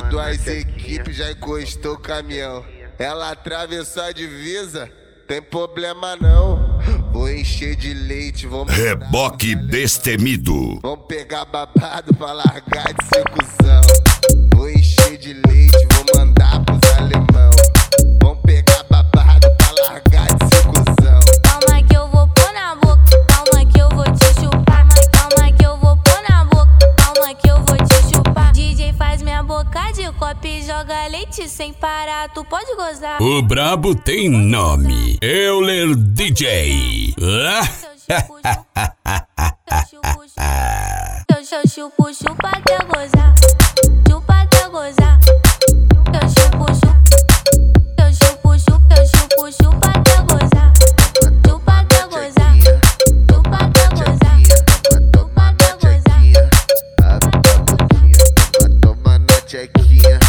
duas equipes já encostou o caminhão. Ela atravessou a divisa, tem problema não. Vou encher de leite, vamos Reboque destemido. vamos pegar babado pra largar de ser cuzão. Vou encher de leite, vou mandar pros alemão. Vamos pegar babado pra largar de ser cuzão. Calma que eu vou pôr na boca, calma que eu vou te chupar. Calma que eu vou pôr na boca, calma que eu vou te chupar. DJ faz minha boca de copo e joga leite sem parar, tu pode gozar. O brabo tem nome, Euler DJ. Eu chupa até gozar, chupa até gozar. Eu chupa até gozar, chupa até gozar, chupa até gozar, chupa até gozar. Toma na tchequinha.